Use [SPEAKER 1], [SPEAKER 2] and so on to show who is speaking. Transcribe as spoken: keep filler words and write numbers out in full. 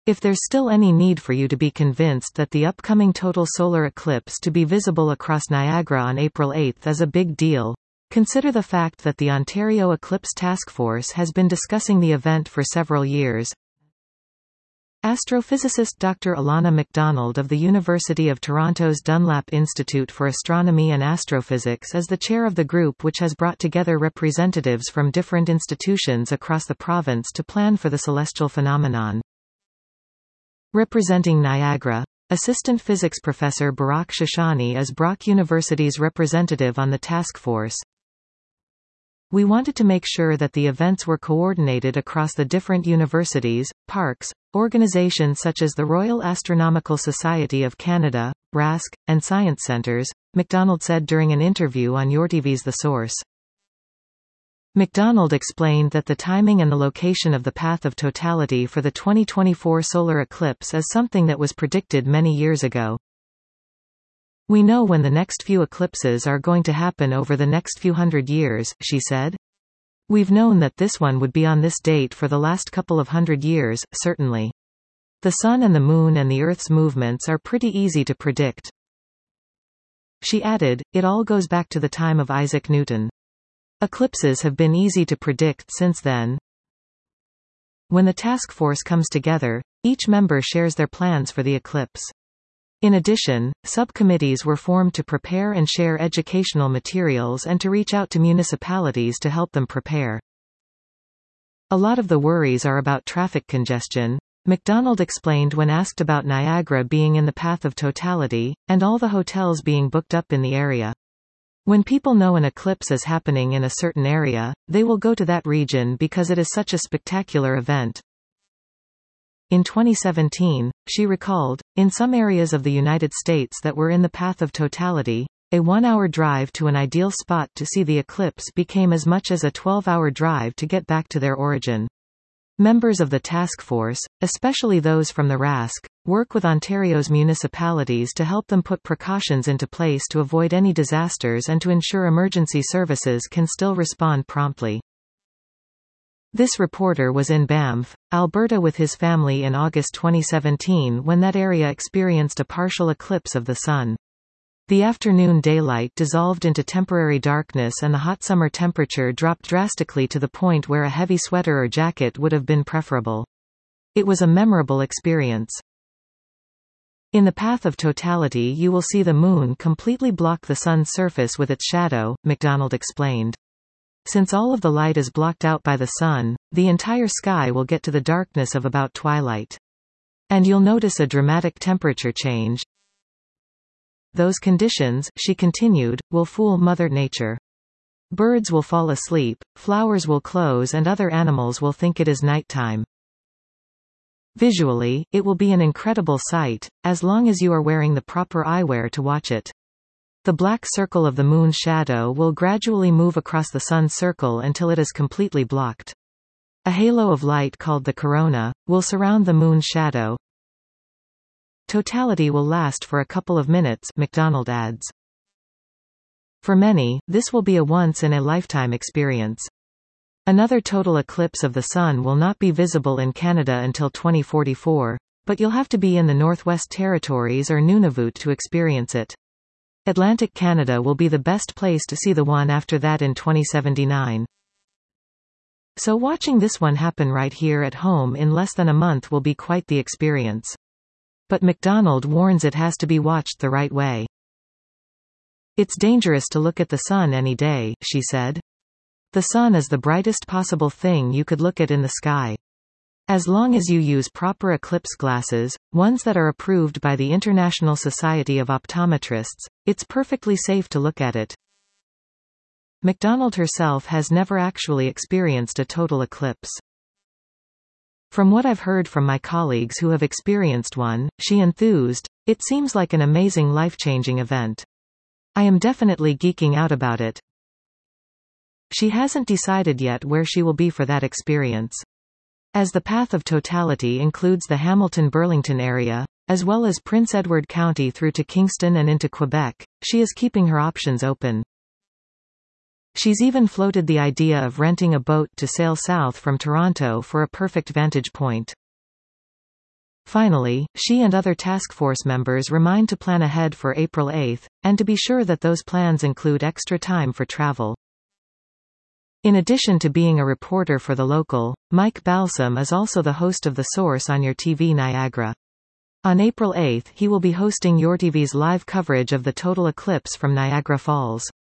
[SPEAKER 1] If there's still any need for you to be convinced that the upcoming total solar eclipse to be visible across Niagara on April eighth is a big deal, consider the fact that the Ontario Eclipse Task Force has been discussing the event for several years. Astrophysicist Doctor Alana MacDonald of the University of Toronto's Dunlap Institute for Astronomy and Astrophysics is the chair of the group which has brought together representatives from different institutions across the province to plan for the celestial phenomenon. Representing Niagara, Assistant Physics Professor Barak Shoshani is Brock University's representative on the task force. We wanted to make sure that the events were coordinated across the different universities, parks, organizations such as the Royal Astronomical Society of Canada, R A S C, and science centers, MacDonald said during an interview on YourTV's The Source. MacDonald explained that the timing and the location of the path of totality for the twenty twenty-four solar eclipse is something that was predicted many years ago. We know when the next few eclipses are going to happen over the next few hundred years, she said. We've known that this one would be on this date for the last couple of hundred years, certainly. The Sun and the Moon and the Earth's movements are pretty easy to predict. She added, it all goes back to the time of Isaac Newton. Eclipses have been easy to predict since then. When the task force comes together, each member shares their plans for the eclipse. In addition, subcommittees were formed to prepare and share educational materials and to reach out to municipalities to help them prepare. A lot of the worries are about traffic congestion, MacDonald explained when asked about Niagara being in the path of totality, and all the hotels being booked up in the area. When people know an eclipse is happening in a certain area, they will go to that region because it is such a spectacular event. In twenty seventeen, she recalled, in some areas of the United States that were in the path of totality, a one-hour drive to an ideal spot to see the eclipse became as much as a twelve-hour drive to get back to their origin. Members of the task force, especially those from the R A S C, work with Ontario's municipalities to help them put precautions into place to avoid any disasters and to ensure emergency services can still respond promptly. This reporter was in Banff, Alberta with his family in August twenty seventeen when that area experienced a partial eclipse of the sun. The afternoon daylight dissolved into temporary darkness and the hot summer temperature dropped drastically to the point where a heavy sweater or jacket would have been preferable. It was a memorable experience. In the path of totality you will see the moon completely block the sun's surface with its shadow, MacDonald explained. Since all of the light is blocked out by the sun, the entire sky will get to the darkness of about twilight. And you'll notice a dramatic temperature change. Those conditions, she continued, will fool Mother Nature. Birds will fall asleep, flowers will close and other animals will think it is nighttime. Visually, it will be an incredible sight, as long as you are wearing the proper eyewear to watch it. The black circle of the moon's shadow will gradually move across the sun's circle until it is completely blocked. A halo of light called the corona will surround the moon's shadow. Totality will last for a couple of minutes, MacDonald adds. For many, this will be a once-in-a-lifetime experience. Another total eclipse of the sun will not be visible in Canada until twenty forty-four, but you'll have to be in the Northwest Territories or Nunavut to experience it. Atlantic Canada will be the best place to see the one after that in twenty seventy-nine. So watching this one happen right here at home in less than a month will be quite the experience. But MacDonald warns it has to be watched the right way. It's dangerous to look at the sun any day, she said. The sun is the brightest possible thing you could look at in the sky. As long as you use proper eclipse glasses, ones that are approved by the International Society of Optometrists, it's perfectly safe to look at it. MacDonald herself has never actually experienced a total eclipse. From what I've heard from my colleagues who have experienced one, she enthused, it seems like an amazing life-changing event. I am definitely geeking out about it. She hasn't decided yet where she will be for that experience. As the path of totality includes the Hamilton-Burlington area, as well as Prince Edward County through to Kingston and into Quebec, she is keeping her options open. She's even floated the idea of renting a boat to sail south from Toronto for a perfect vantage point. Finally, she and other task force members remind to plan ahead for April eighth, and to be sure that those plans include extra time for travel. In addition to being a reporter for The Local, Mike Balsam is also the host of The Source on YourTV Niagara. On April eighth he will be hosting YourTV's live coverage of the total eclipse from Niagara Falls.